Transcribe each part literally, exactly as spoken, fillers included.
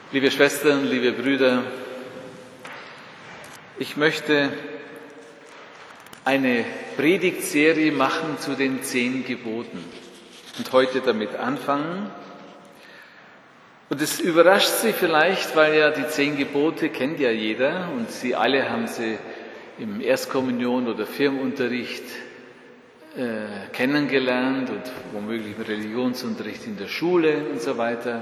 Liebe Schwestern, liebe Brüder, ich möchte eine Predigtserie machen zu den zehn Geboten und heute damit anfangen. Und es überrascht Sie vielleicht, weil ja die zehn Gebote kennt ja jeder und Sie alle haben sie im Erstkommunion- oder Firmenunterricht äh, kennengelernt und womöglich im Religionsunterricht in der Schule und so weiter.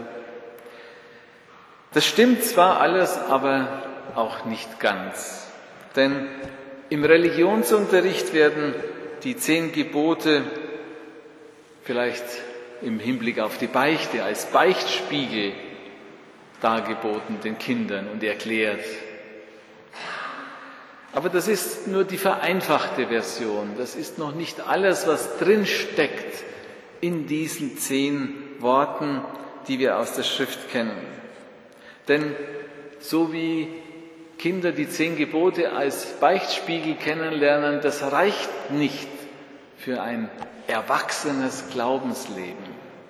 Das stimmt zwar alles, aber auch nicht ganz. Denn im Religionsunterricht werden die zehn Gebote vielleicht im Hinblick auf die Beichte als Beichtspiegel dargeboten den Kindern und erklärt. Aber das ist nur die vereinfachte Version. Das ist noch nicht alles, was drin steckt in diesen zehn Worten, die wir aus der Schrift kennen. Denn so wie Kinder die zehn Gebote als Beichtspiegel kennenlernen, das reicht nicht für ein erwachsenes Glaubensleben.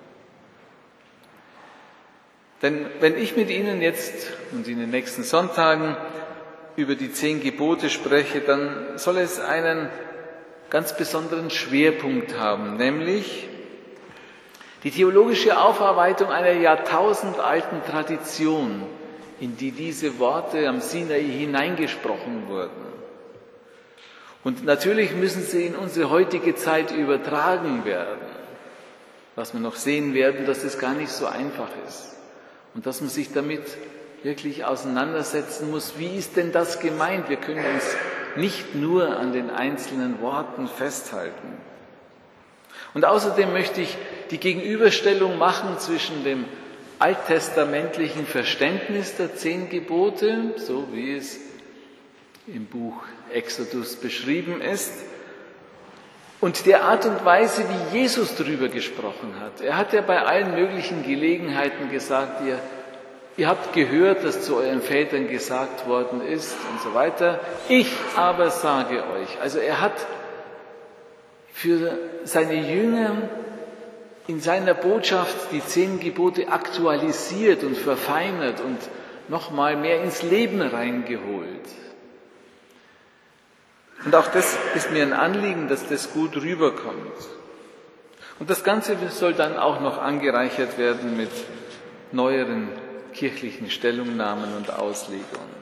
Denn wenn ich mit Ihnen jetzt und in den nächsten Sonntagen über die zehn Gebote spreche, dann soll es einen ganz besonderen Schwerpunkt haben, nämlich die theologische Aufarbeitung einer jahrtausendalten Tradition, in die diese Worte am Sinai hineingesprochen wurden. Und natürlich müssen sie in unsere heutige Zeit übertragen werden, was wir noch sehen werden, dass es gar nicht so einfach ist und dass man sich damit wirklich auseinandersetzen muss, wie ist denn das gemeint? Wir können uns nicht nur an den einzelnen Worten festhalten. Und außerdem möchte ich die Gegenüberstellung machen zwischen dem alttestamentlichen Verständnis der zehn Gebote, so wie es im Buch Exodus beschrieben ist, und der Art und Weise, wie Jesus darüber gesprochen hat. Er hat ja bei allen möglichen Gelegenheiten gesagt, ihr, ihr habt gehört, dass zu euren Vätern gesagt worden ist und so weiter. Ich aber sage euch. Also er hat für seine Jünger in seiner Botschaft die zehn Gebote aktualisiert und verfeinert und nochmal mehr ins Leben reingeholt. Und auch das ist mir ein Anliegen, dass das gut rüberkommt. Und das Ganze soll dann auch noch angereichert werden mit neueren kirchlichen Stellungnahmen und Auslegungen.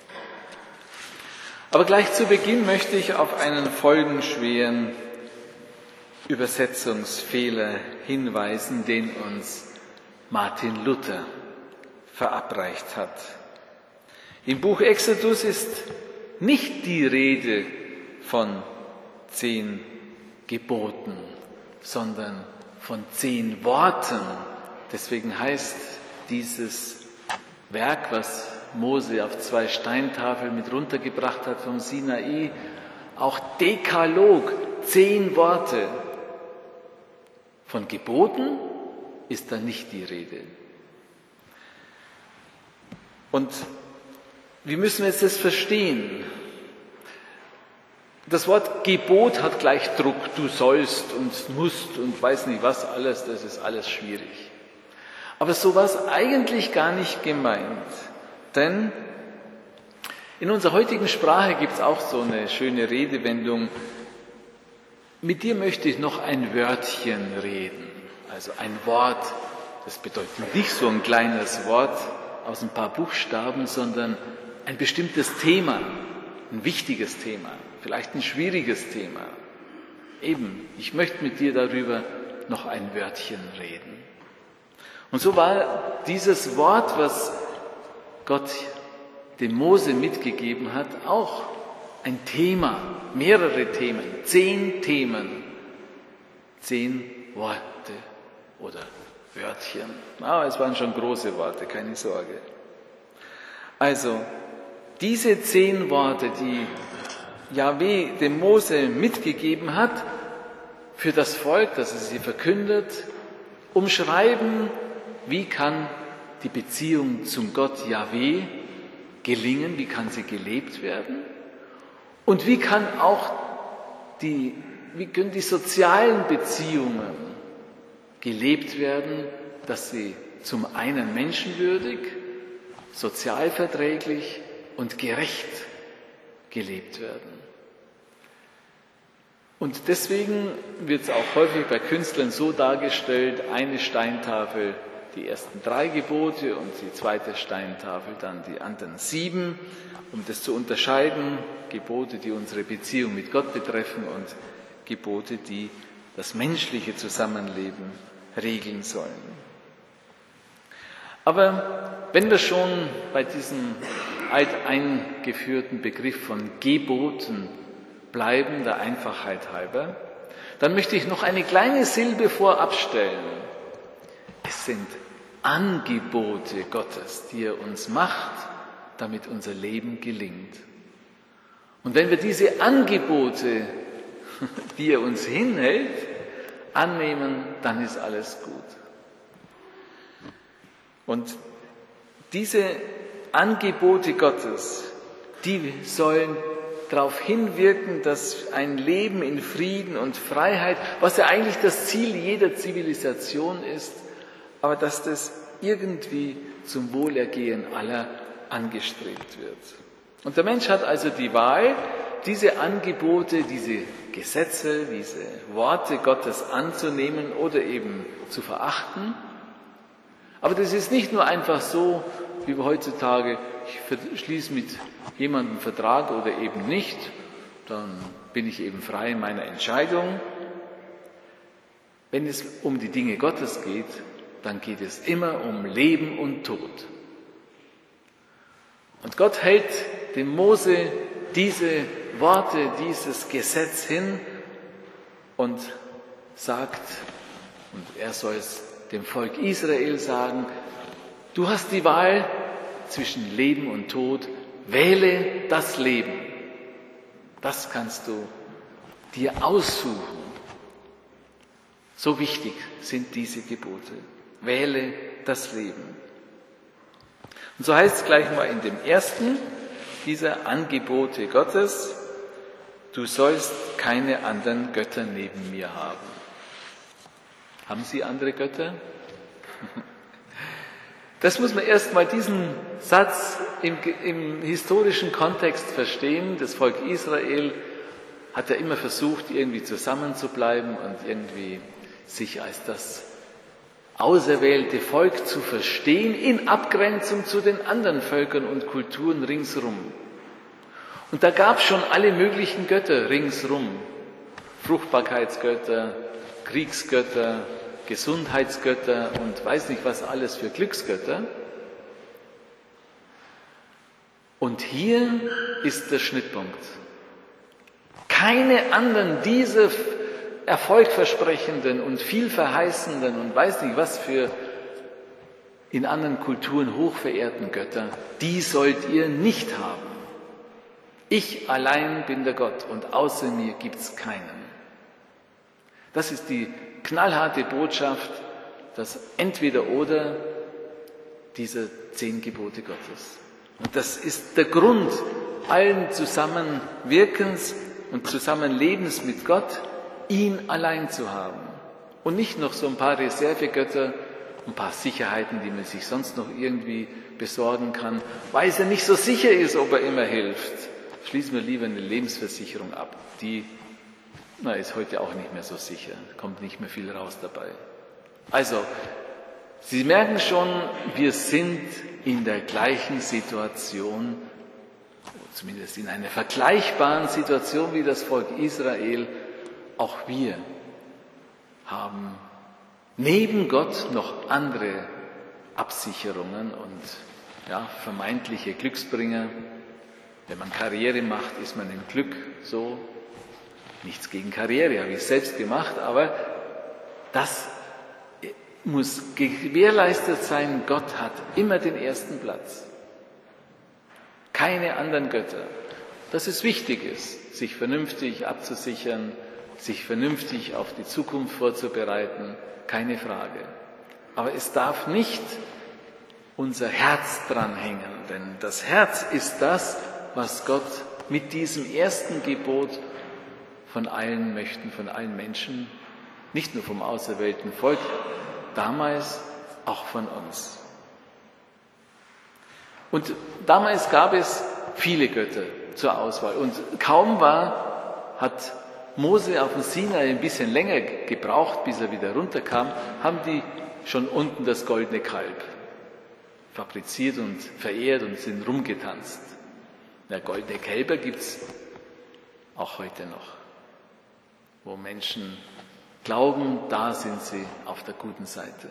Aber gleich zu Beginn möchte ich auf einen folgenschweren Übersetzungsfehler hinweisen, den uns Martin Luther verabreicht hat. Im Buch Exodus ist nicht die Rede von zehn Geboten, sondern von zehn Worten. Deswegen heißt dieses Werk, was Mose auf zwei Steintafeln mit runtergebracht hat vom Sinai, auch Dekalog, zehn Worte. Von Geboten ist da nicht die Rede. Und wie müssen wir jetzt das verstehen? Das Wort Gebot hat gleich Druck, du sollst und musst und weiß nicht was alles, das ist alles schwierig. Aber so war es eigentlich gar nicht gemeint. Denn in unserer heutigen Sprache gibt es auch so eine schöne Redewendung: Mit dir möchte ich noch ein Wörtchen reden. Also ein Wort, das bedeutet nicht so ein kleines Wort aus ein paar Buchstaben, sondern ein bestimmtes Thema, ein wichtiges Thema, vielleicht ein schwieriges Thema. Eben, ich möchte mit dir darüber noch ein Wörtchen reden. Und so war dieses Wort, was Gott dem Mose mitgegeben hat, auch ein Thema, mehrere Themen, zehn Themen, zehn Worte oder Wörtchen. Aber es waren schon große Worte, keine Sorge. Also, diese zehn Worte, die Jahwe dem Mose mitgegeben hat, für das Volk, dass er sie verkündet, umschreiben, wie kann die Beziehung zum Gott Jahwe gelingen, wie kann sie gelebt werden und wie kann auch die, wie können die sozialen Beziehungen gelebt werden, dass sie zum einen menschenwürdig sozialverträglich und gerecht gelebt werden. Und deswegen wird es auch häufig bei Künstlern so dargestellt, eine Steintafel die ersten drei Gebote und die zweite Steintafel dann die anderen sieben, um das zu unterscheiden, Gebote, die unsere Beziehung mit Gott betreffen und Gebote, die das menschliche Zusammenleben regeln sollen. Aber wenn wir schon bei diesem alteingeführten Begriff von Geboten bleiben, der Einfachheit halber, dann möchte ich noch eine kleine Silbe vorab stellen. Es sind Angebote Gottes, die er uns macht, damit unser Leben gelingt. Und wenn wir diese Angebote, die er uns hinhält, annehmen, dann ist alles gut. Und diese Angebote Gottes, die sollen darauf hinwirken, dass ein Leben in Frieden und Freiheit, was ja eigentlich das Ziel jeder Zivilisation ist, aber dass das irgendwie zum Wohlergehen aller angestrebt wird. Und der Mensch hat also die Wahl, diese Angebote, diese Gesetze, diese Worte Gottes anzunehmen oder eben zu verachten. Aber das ist nicht nur einfach so, wie wir heutzutage, ich schließe mit jemandem einen Vertrag oder eben nicht, dann bin ich eben frei in meiner Entscheidung. Wenn es um die Dinge Gottes geht, dann geht es immer um Leben und Tod. Und Gott hält dem Mose diese Worte, dieses Gesetz hin und sagt, und er soll es dem Volk Israel sagen, du hast die Wahl zwischen Leben und Tod, wähle das Leben. Das kannst du dir aussuchen. So wichtig sind diese Gebote. Wähle das Leben. Und so heißt es gleich mal in dem ersten dieser Angebote Gottes, du sollst keine anderen Götter neben mir haben. Haben Sie andere Götter? Das muss man erst mal diesen Satz im, im historischen Kontext verstehen. Das Volk Israel hat ja immer versucht, irgendwie zusammenzubleiben und irgendwie sich als das auserwählte Volk zu verstehen, in Abgrenzung zu den anderen Völkern und Kulturen ringsrum. Und da gab es schon alle möglichen Götter ringsrum. Fruchtbarkeitsgötter, Kriegsgötter, Gesundheitsgötter und weiß nicht was alles für Glücksgötter. Und hier ist der Schnittpunkt. Keine anderen dieser erfolgversprechenden und vielverheißenden und weiß nicht was für in anderen Kulturen hochverehrten Götter, die sollt ihr nicht haben. Ich allein bin der Gott und außer mir gibt's keinen. Das ist die knallharte Botschaft, das Entweder-Oder dieser zehn Gebote Gottes. Und das ist der Grund allen Zusammenwirkens und Zusammenlebens mit Gott, ihn allein zu haben. Und nicht noch so ein paar Reservegötter, ein paar Sicherheiten, die man sich sonst noch irgendwie besorgen kann, weil es ja nicht so sicher ist, ob er immer hilft. Schließen wir lieber eine Lebensversicherung ab. Die na, ist heute auch nicht mehr so sicher, kommt nicht mehr viel raus dabei. Also, Sie merken schon, wir sind in der gleichen Situation, zumindest in einer vergleichbaren Situation wie das Volk Israel. Auch wir haben neben Gott noch andere Absicherungen und ja, vermeintliche Glücksbringer. Wenn man Karriere macht, ist man im Glück so. Nichts gegen Karriere, habe ich selbst gemacht, aber das muss gewährleistet sein. Gott hat immer den ersten Platz. Keine anderen Götter. Dass es wichtig ist, sich vernünftig abzusichern, sich vernünftig auf die Zukunft vorzubereiten, keine Frage. Aber es darf nicht unser Herz dranhängen, denn das Herz ist das, was Gott mit diesem ersten Gebot von allen möchten, von allen Menschen, nicht nur vom auserwählten Volk, damals auch von uns. Und damals gab es viele Götter zur Auswahl. Und kaum war, hat Mose auf dem Sinai ein bisschen länger gebraucht, bis er wieder runterkam, haben die schon unten das goldene Kalb fabriziert und verehrt und sind rumgetanzt. Ja, goldene Kälber gibt's auch heute noch, wo Menschen glauben, da sind sie auf der guten Seite.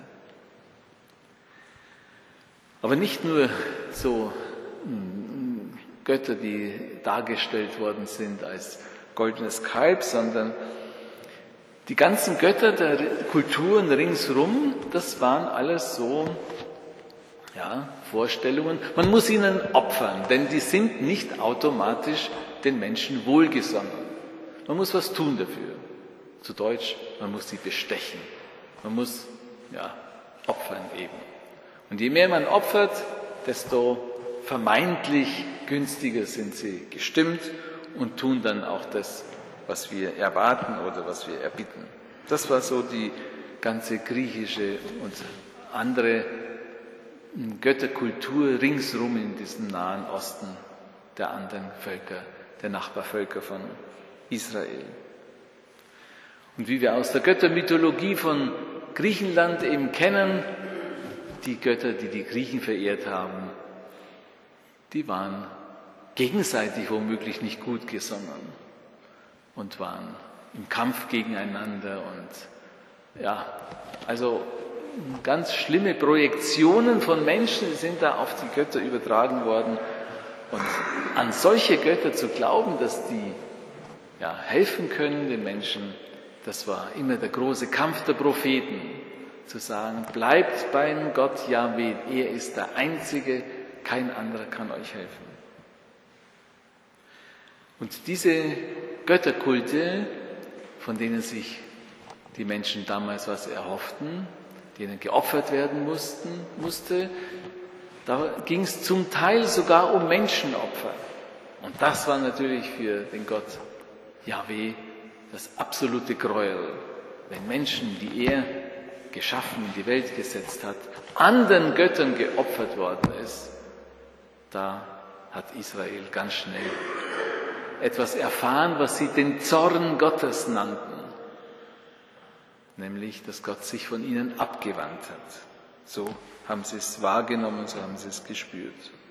Aber nicht nur so Götter, die dargestellt worden sind als goldenes Kalb, sondern die ganzen Götter der Kulturen ringsrum, das waren alles so, ja, Vorstellungen. Man muss ihnen opfern, denn die sind nicht automatisch den Menschen wohlgesonnen. Man muss was tun dafür. Zu Deutsch, man muss sie bestechen. Man muss, ja, opfern eben. Und je mehr man opfert, desto vermeintlich günstiger sind sie gestimmt und tun dann auch das, was wir erwarten oder was wir erbitten. Das war so die ganze griechische und andere Götterkultur ringsrum in diesem Nahen Osten der anderen Völker, der Nachbarvölker von Israel. Und wie wir aus der Göttermythologie von Griechenland eben kennen, die Götter, die die Griechen verehrt haben, die waren gegenseitig womöglich nicht gut gesonnen und waren im Kampf gegeneinander und ja, also ganz schlimme Projektionen von Menschen sind da auf die Götter übertragen worden. Und an solche Götter zu glauben, dass die ja, helfen können den Menschen, das war immer der große Kampf der Propheten. Zu sagen, bleibt beim Gott Jahwe, er ist der Einzige, kein anderer kann euch helfen. Und diese Götterkulte, von denen sich die Menschen damals was erhofften, denen geopfert werden mussten, musste, da ging es zum Teil sogar um Menschenopfer. Und das war natürlich für den Gott Jahwe das absolute Gräuel. Wenn Menschen, die er geschaffen, in die Welt gesetzt hat, anderen Göttern geopfert worden ist, da hat Israel ganz schnell etwas erfahren, was sie den Zorn Gottes nannten. Nämlich, dass Gott sich von ihnen abgewandt hat. So haben sie es wahrgenommen, so haben sie es gespürt.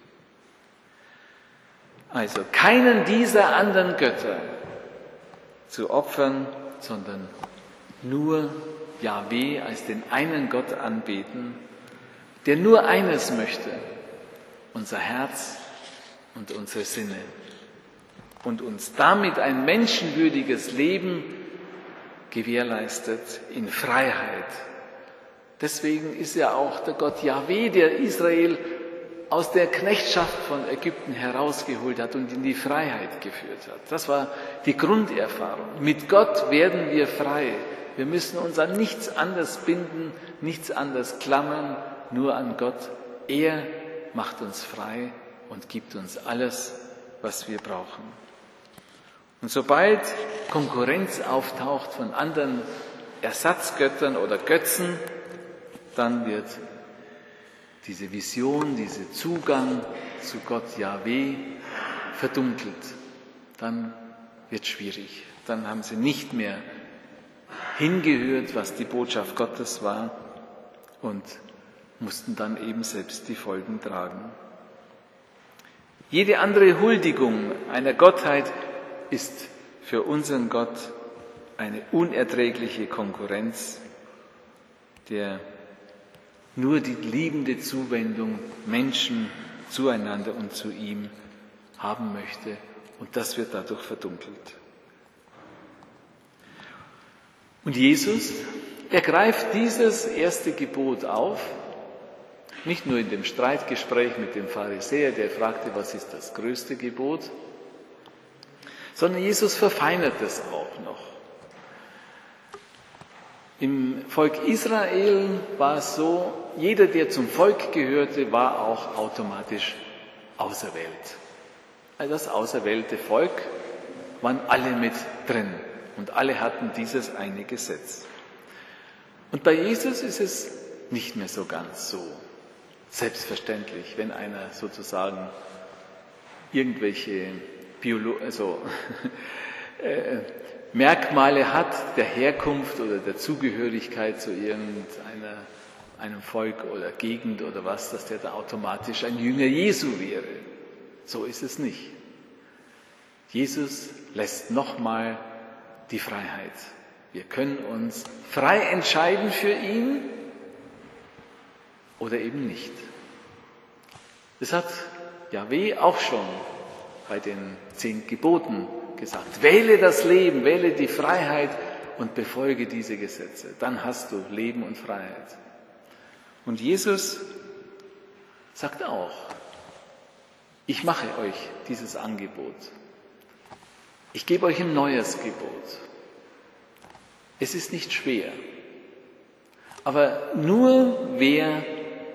Also keinen dieser anderen Götter zu opfern, sondern nur Jahwe als den einen Gott anbeten, der nur eines möchte, unser Herz und unsere Sinne und uns damit ein menschenwürdiges Leben gewährleistet in Freiheit. Deswegen ist ja auch der Gott Jahwe, der Israel aus der Knechtschaft von Ägypten herausgeholt hat und in die Freiheit geführt hat. Das war die Grunderfahrung. Mit Gott werden wir frei. Wir müssen uns an nichts anderes binden, nichts anderes klammern, nur an Gott. Er macht uns frei und gibt uns alles, was wir brauchen. Und sobald Konkurrenz auftaucht von anderen Ersatzgöttern oder Götzen, dann wird diese Vision, dieser Zugang zu Gott Jahwe verdunkelt. Dann wird es schwierig. Dann haben sie nicht mehr hingehört, was die Botschaft Gottes war und mussten dann eben selbst die Folgen tragen. Jede andere Huldigung einer Gottheit ist für unseren Gott eine unerträgliche Konkurrenz, der nur die liebende Zuwendung Menschen zueinander und zu ihm haben möchte. Und das wird dadurch verdunkelt. Und Jesus, er greift dieses erste Gebot auf, nicht nur in dem Streitgespräch mit dem Pharisäer, der fragte, was ist das größte Gebot, sondern Jesus verfeinert es auch noch. Im Volk Israel war es so, jeder, der zum Volk gehörte, war auch automatisch auserwählt. Also das auserwählte Volk waren alle mit drin und alle hatten dieses eine Gesetz. Und bei Jesus ist es nicht mehr so ganz so, selbstverständlich, wenn einer sozusagen irgendwelche Biolo- also, äh, Merkmale hat der Herkunft oder der Zugehörigkeit zu irgendeiner einem Volk oder Gegend oder was, dass der da automatisch ein Jünger Jesu wäre. So ist es nicht. Jesus lässt nochmal die Freiheit. Wir können uns frei entscheiden für ihn oder eben nicht. Das hat Jahwe auch schon bei den zehn Geboten gesagt. Wähle das Leben, wähle die Freiheit und befolge diese Gesetze. Dann hast du Leben und Freiheit. Und Jesus sagt auch, ich mache euch dieses Angebot. Ich gebe euch ein neues Gebot. Es ist nicht schwer. Aber nur wer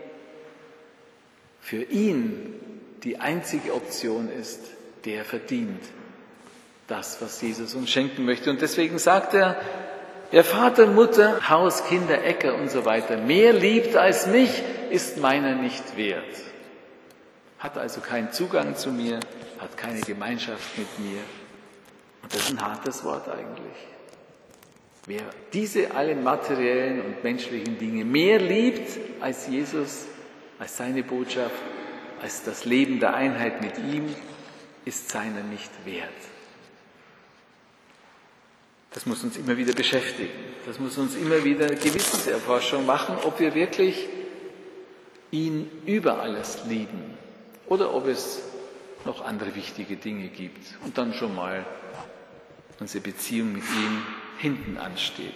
für ihn die einzige Option ist, der verdient das, was Jesus uns schenken möchte. Und deswegen sagt er, wer Vater, Mutter, Haus, Kinder, Äcker und so weiter mehr liebt als mich, ist meiner nicht wert. Hat also keinen Zugang zu mir, hat keine Gemeinschaft mit mir. Und das ist ein hartes Wort eigentlich. Wer diese alle materiellen und menschlichen Dinge mehr liebt als Jesus, als seine Botschaft, als das Leben der Einheit mit ihm, ist seiner nicht wert. Das muss uns immer wieder beschäftigen. Das muss uns immer wieder Gewissenserforschung machen, ob wir wirklich ihn über alles lieben oder ob es noch andere wichtige Dinge gibt und dann schon mal unsere Beziehung mit ihm hinten ansteht.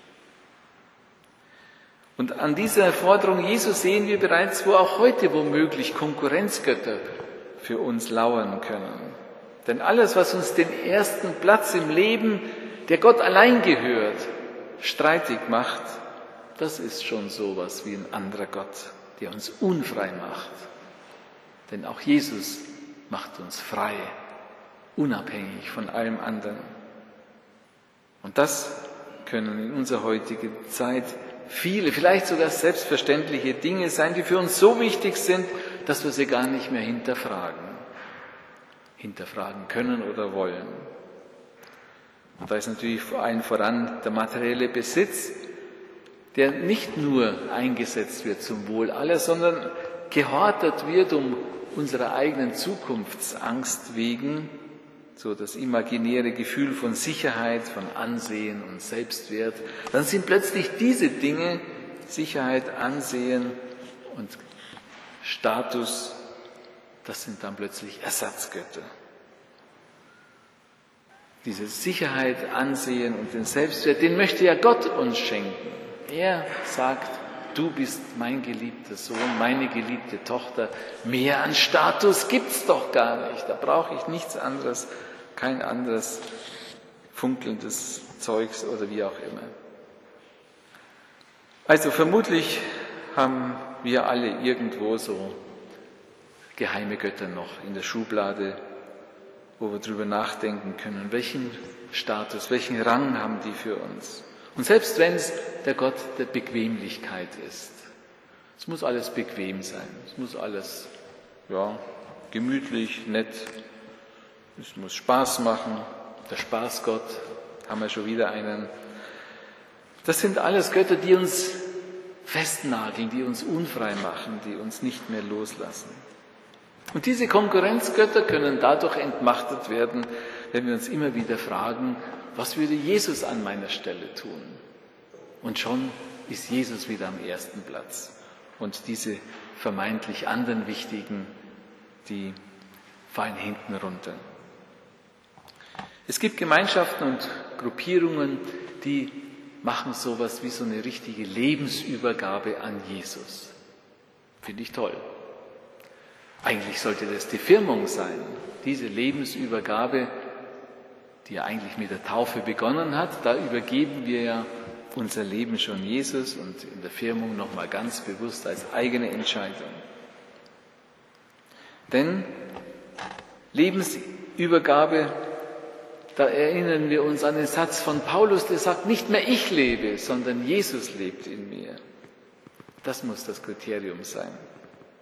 Und an dieser Forderung Jesu sehen wir bereits, wo auch heute womöglich Konkurrenzgötter für uns lauern können. Denn alles, was uns den ersten Platz im Leben, der Gott allein gehört, streitig macht, das ist schon sowas wie ein anderer Gott, der uns unfrei macht. Denn auch Jesus macht uns frei, unabhängig von allem anderen. Und das können in unserer heutigen Zeit viele, vielleicht sogar selbstverständliche Dinge sein, die für uns so wichtig sind, dass wir sie gar nicht mehr hinterfragen, hinterfragen können oder wollen. Und da ist natürlich vor allem voran der materielle Besitz, der nicht nur eingesetzt wird zum Wohl aller, sondern gehortet wird um unserer eigenen Zukunftsangst wegen, so das imaginäre Gefühl von Sicherheit, von Ansehen und Selbstwert. Dann sind plötzlich diese Dinge, Sicherheit, Ansehen und Status, das sind dann plötzlich Ersatzgötter. Diese Sicherheit, Ansehen und den Selbstwert, den möchte ja Gott uns schenken. Er sagt, du bist mein geliebter Sohn, meine geliebte Tochter. Mehr an Status gibt's doch gar nicht. Da brauche ich nichts anderes, kein anderes funkelndes Zeugs oder wie auch immer. Also vermutlich haben wir alle irgendwo so geheime Götter noch in der Schublade, wo wir drüber nachdenken können, welchen Status, welchen Rang haben die für uns. Und selbst wenn es der Gott der Bequemlichkeit ist, es muss alles bequem sein, es muss alles ja, gemütlich, nett, es muss Spaß machen, der Spaßgott, haben wir schon wieder einen. Das sind alles Götter, die uns festnageln, die uns unfrei machen, die uns nicht mehr loslassen. Und diese Konkurrenzgötter können dadurch entmachtet werden, wenn wir uns immer wieder fragen, was würde Jesus an meiner Stelle tun? Und schon ist Jesus wieder am ersten Platz. Und diese vermeintlich anderen Wichtigen, die fallen hinten runter. Es gibt Gemeinschaften und Gruppierungen, die machen sowas wie so eine richtige Lebensübergabe an Jesus. Finde ich toll. Eigentlich sollte das die Firmung sein, diese Lebensübergabe, die ja eigentlich mit der Taufe begonnen hat. Da übergeben wir ja unser Leben schon Jesus und in der Firmung nochmal ganz bewusst als eigene Entscheidung. Denn Lebensübergabe, da erinnern wir uns an den Satz von Paulus, der sagt, nicht mehr ich lebe, sondern Jesus lebt in mir. Das muss das Kriterium sein.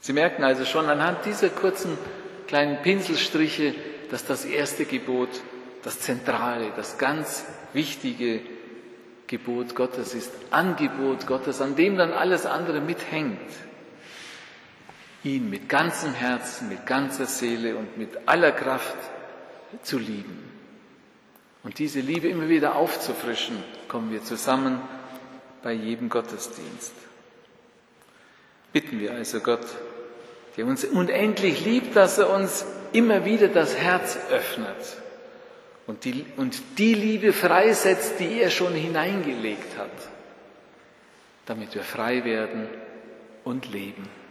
Sie merken also schon anhand dieser kurzen kleinen Pinselstriche, dass das erste Gebot das zentrale, das ganz wichtige Gebot Gottes ist, Angebot Gottes, an dem dann alles andere mithängt. Ihn mit ganzem Herzen, mit ganzer Seele und mit aller Kraft zu lieben. Und diese Liebe immer wieder aufzufrischen, kommen wir zusammen bei jedem Gottesdienst. Bitten wir also Gott, der uns unendlich liebt, dass er uns immer wieder das Herz öffnet und die, und die Liebe freisetzt, die er schon hineingelegt hat, damit wir frei werden und leben.